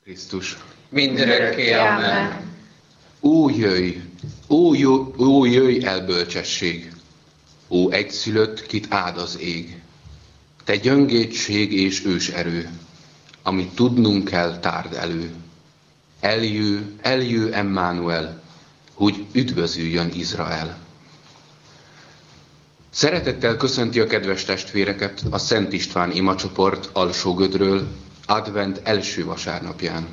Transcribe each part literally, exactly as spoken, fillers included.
Krisztus. Mindörökké, amen. Ó, jöjj! Ó, jöjj, ó, jöjj el bölcsesség! Ó, egyszülött, kit áld az ég! Te gyöngédség és őserő, amit tudnunk kell, tárd elő. Eljő, eljő Emmanuel, hogy üdvözüljön Izrael. Szeretettel köszönti a kedves testvéreket a Szent István imacsoport Alsógödről advent első vasárnapján.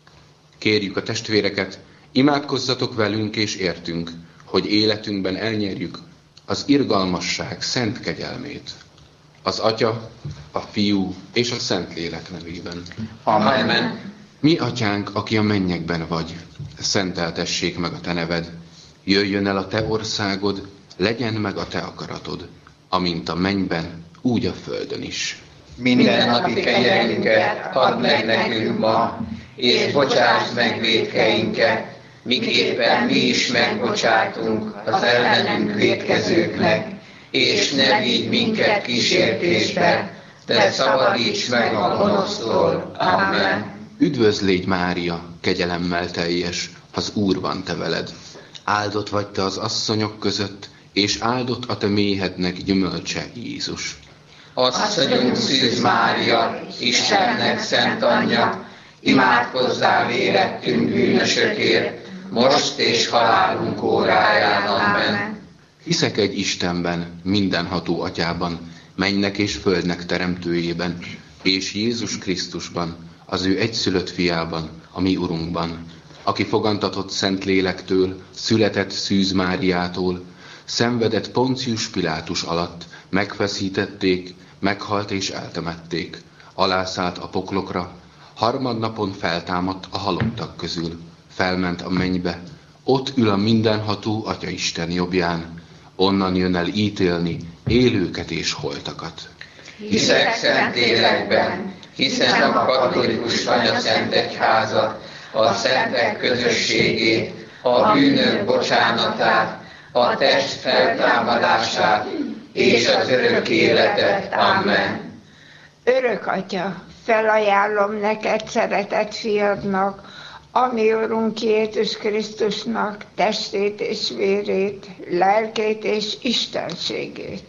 Kérjük a testvéreket, imádkozzatok velünk és értünk, hogy életünkben elnyerjük az irgalmasság szent kegyelmét. Az Atya, a Fiú és a Szentlélek nevében. Amen. Mi, Atyánk, aki a mennyekben vagy, szenteltessék meg a te neved, jöjjön el a te országod, legyen meg a te akaratod, amint a mennyben, úgy a földön is. Minden napi kenyerünket add meg nekünk ma, és bocsásd meg vétkeinket, miképpen mi is megbocsátunk az ellenünk vétkezőknek, és ne vigy minket kísértésbe, de szabadíts meg a gonosztól. Amen. Üdvözlégy, Mária, kegyelemmel teljes, az Úr van te veled. Áldott vagy te az asszonyok között, és áldott a te méhednek gyümölcse, Jézus. Asszonyunk Szűz Mária, Istennek szent anyja, imádkozzál vérettünk bűnösökért, most és halálunk óráján. Amen. Hiszek egy Istenben, mindenható Atyában, mennynek és földnek teremtőjében, és Jézus Krisztusban, az ő egyszülött fiában, a mi Urunkban, aki fogantatott Szent Lélektől, született Szűz Máriától, szenvedett Poncius Pilátus alatt, megfeszítették, meghalt és eltemették, alászállt a poklokra, harmadnapon feltámadt a halottak közül, felment a mennybe, ott ül a mindenható Atyaisten jobbján, onnan jön el ítélni élőket és holtakat. Hiszek Szentlélekben, hiszem a katolikus anyaszent egyházat, a szentek közösségét, a bűnök bocsánatát, a test feltámadását és az örök életet. Amen. Örök Atya, felajánlom neked szeretett fiadnak, a mi Urunk Jézus Krisztusnak testét és vérét, lelkét és istenségét.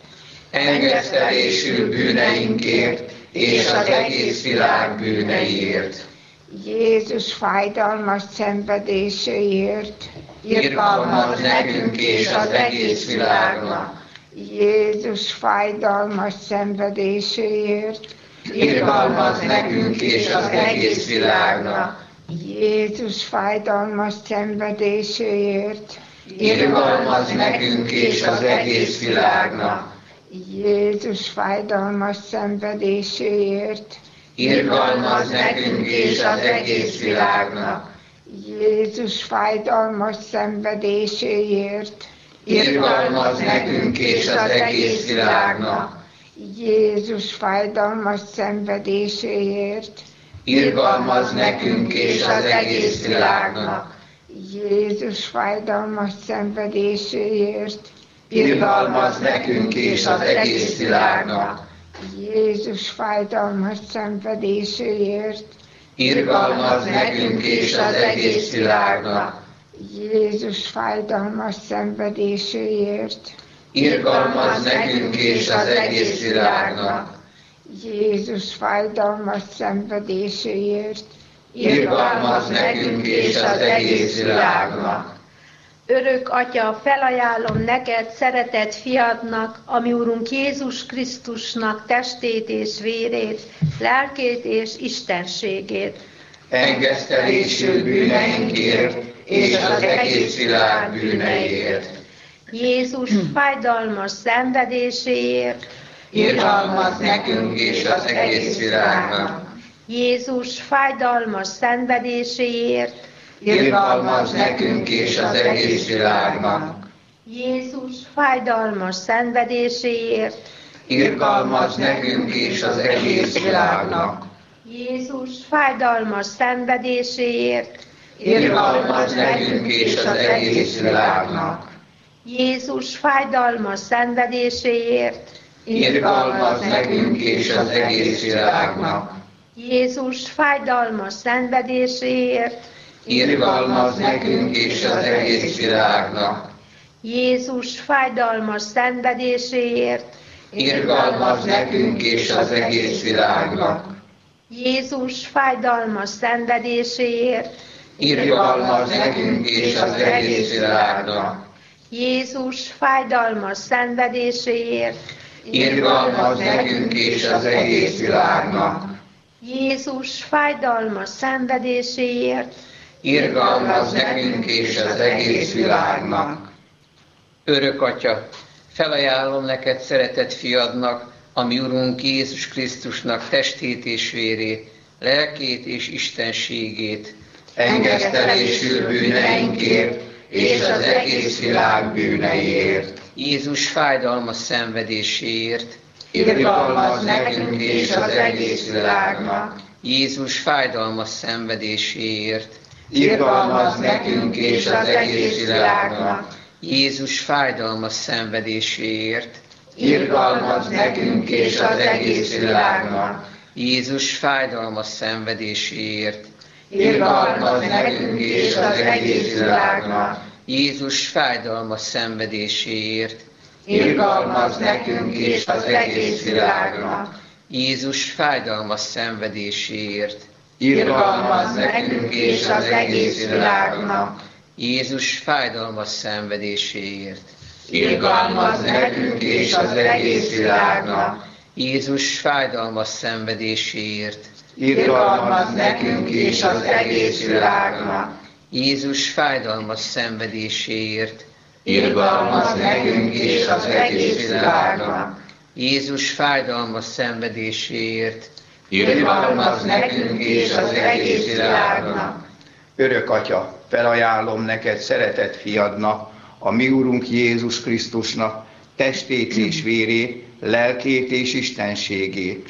Engesztelésül bűneinkért és az egész világ bűneiért. Jézus fájdalmas szenvedéséért. Irgalmaz nekünk és az egész világnak. Jézus fájdalmas szenvedéséért. Irgalmaz nekünk és az egész világnak. Jézus fájdalmas szenvedéséért. Irgalmaz nekünk és az egész világnak. Jézus fájdalmas szenvedéséért. Irgalmaz nekünk és az egész világnak. Jézus fájdalmas szenvedéséért. Irgalmaz nekünk és az egész világnak. Jézus fájdalmas szenvedéséért. Irgalmaz nekünk és az egész világnak. Jézus fájdalmas szenvedéséért. Irgalmaz nekünk és az egész világnak. Jézus fájdalmas szenvedéséért. Irgalmaz nekünk és az egész világnak. Jézus fájdalmas szenvedéséért. Irgalmaz nekünk és az egész világnak. Jézus fájdalmas szenvedéséért. Irgalmaz nekünk és az egész világnak. Örök Atya, felajánlom neked szeretett fiadnak, a mi Urunk Jézus Krisztusnak testét és vérét, lelkét és istenségét. Engesztelésül bűneinkért és az egész világ bűneiért. Jézus fájdalmas szenvedéséért. Irgalmaz nekünk és az egész világnak. Jézus fájdalmas szenvedéséért. Irgalmaz nekünk és az egész világnak. Jézus fájdalmas szenvedéséért. Irgalmaz nekünk és az egész világnak. Jézus fájdalmas szenvedéséért. Irgalmaz nekünk és az egész világnak. Jézus fájdalmas szenvedéséért. Irgalmaz nekünk és az egész világnak. Jézus fájdalmas szenvedéséért, irgalmaz nekünk és az egész világnak. Jézus fájdalmas szenvedéséért, irgalmaz nekünk és az egész világnak. Jézus fájdalmas szenvedéséért, irgalmaz nekünk és az egész világnak. Jézus fájdalmas szenvedéséért, irgalmaz nekünk és az egész világnak. Jézus fájdalmas szenvedéséért, irgalmaz nekünk és az egész világnak. Örök Atya, felajánlom neked szeretett fiadnak, a mi Urunk Jézus Krisztusnak testét és vérét, lelkét és istenségét, engesztelésül bűneinkért és az egész világ bűneiért. Jézus fájdalmas szenvedéséért, irgalmaz nekünk és az egész világnak. Jézus fájdalmas szenvedéséért, irgalmaz nekünk és az egész világnak. Jézus fájdalmas szenvedéséért, irgalmaz nekünk és az egész világnak. Jézus fájdalmas szenvedéséért, irgalmaz nekünk és az egész világnak. Jézus fájdalmas szenvedéséért, irgalmaz nekünk és az egész világnak. Jézus fájdalmas szenvedéséért, irgalmaz nekünk és az egész világnak. Jézus fájdalmas szenvedéséért, irgalmaz nekünk és az egész világnak. Jézus fájdalmas szenvedéséért, irgalmaz nekünk és az egész világnak. Jézus fájdalmas szenvedéséért, irgalmaz nekünk és az egész világnak. Jézus fájdalmas szenvedéséért, irgalmaz nekünk és az egész világnak. Örök Atya, felajánlom neked szeretett fiadnak, a mi Urunk Jézus Krisztusnak testét és vérét, lelkét és istenségét,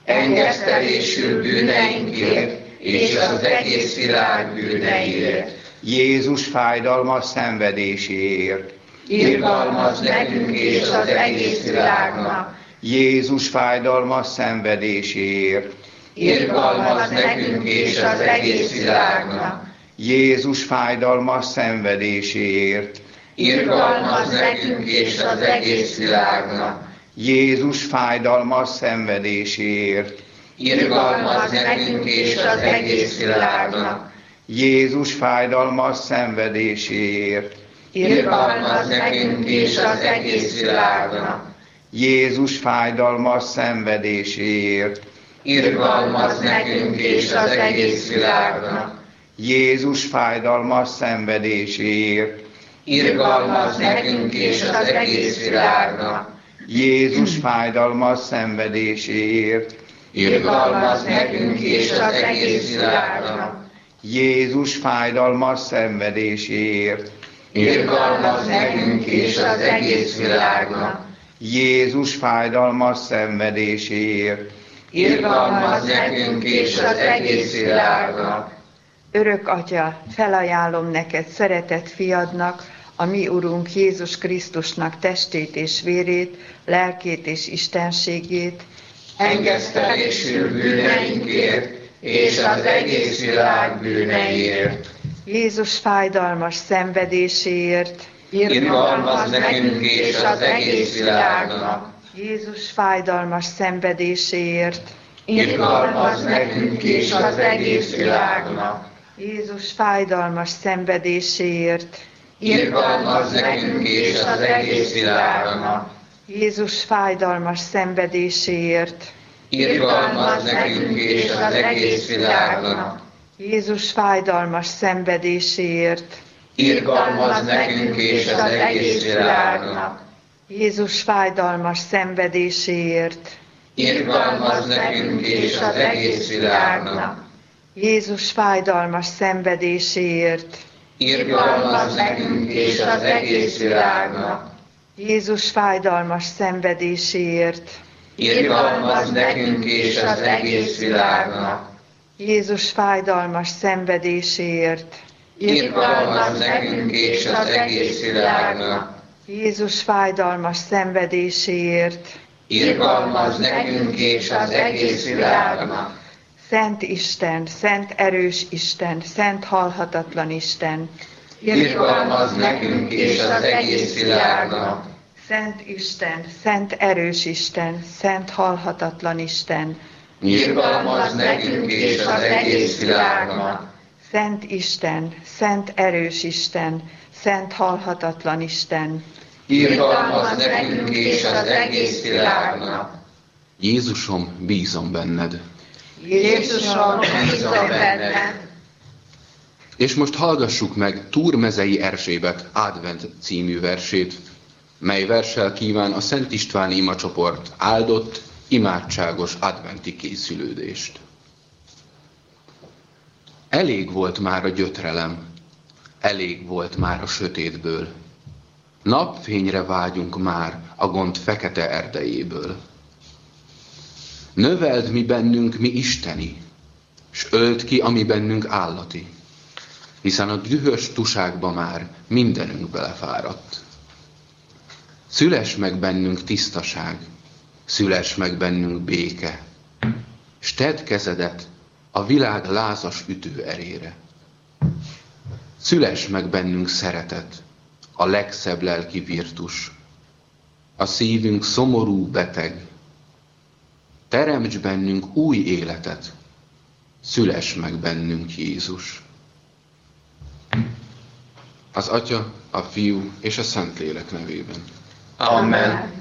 engesztelésül bűneinkért és az egész világ bűneiért, Jézus fájdalmas szenvedéséért, irgalmaz nekünk és az egész világnak. Jézus fájdalmas szenvedéséért, irgalmaz nekünk és az egész világnak. Jézus fájdalmas szenvedéséért, irgalmaz nekünk és az egész világnak. Jézus fájdalmas szenvedéséért, irgalmaz nekünk és az egész világnak. Jézus fájdalmas szenvedéséért, irgalmaz nekünk és az egész világnak. Jézus fájdalmas szenvedéséért, irgalmaz nekünk és az egész világnak. Jézus fájdalmas szenvedéséért, irgalmaz nekünk és az egész világnak. Jézus fájdalmas szenvedéséért, irgalmaz nekünk és az egész világnak. Jézus fájdalmas szenvedéséért, irgalmaz nekünk és az egész világnak. Jézus fájdalmas szenvedéséért, irgalmaz nekünk és az egész világnak. Örök Atya, felajánlom neked szeretett fiadnak, a mi Urunk Jézus Krisztusnak testét és vérét, lelkét és istenségét, engesztelésül bűneinkért és az egész világ bűneiért, Jézus fájdalmas szenvedéséért, irgalmaz nekünk és az egész világnak. Jézus fájdalmas szenvedéséért, irgalmaz nekünk és az egész világnak. Jézus fájdalmas szenvedéséért, irgalmaz nekünk és az egész világnak. Jézus fájdalmas szenvedéséért, irgalmaz nekünk és az egész világnak. Jézus fájdalmas szenvedéséért, irgalmaz nekünk és az egész világnak. Jézus fájdalmas szenvedéséért, irgalmaz nekünk és az egész világnak. Jézus fájdalmas szenvedéséért, irgalmaz nekünk és az egész világnak. Jézus fájdalmas szenvedéséért, irgalmaz nekünk és az egész világnak. Jézus fájdalmas szenvedéséért, irgalmaz nekünk és az egész világnak. Jézus fájdalmas szenvedéséért, irgalmaz nekünk és az egész világnak. Szent Isten, szent erős Isten, szent halhatatlan Isten, irgalmazz nekünk és az egész világnak. Szent Isten, szent erős Isten, szent halhatatlan Isten, Irgalmazz nekünk és az egész világnak. Szent Isten, szent erős Isten, szent halhatatlan Isten, Irgalmazz nekünk és az egész világnak. Jézusom, bízom benned. Jézusom, bízom benned. És most hallgassuk meg Túrmezei Erzsébet Advent című versét, mely verssel kíván a Szent István imacsoport áldott, imádságos adventi készülődést. Elég volt már a gyötrelem, elég volt már a sötétből. Napfényre vágyunk már a gond fekete erdejéből. Növeld mi bennünk mi isteni, s öld ki, ami bennünk állati, hiszen a dühös tuságba már mindenünk belefáradt. Szüles meg bennünk tisztaság, szüles meg bennünk béke, s tedd kezedet a világ lázas ütő erére. Szüles meg bennünk szeretet, a legszebb lelki virtus, a szívünk szomorú beteg. Teremts bennünk új életet, szüles meg bennünk Jézus. Az Atya, a Fiú és a Szentlélek nevében. Amen.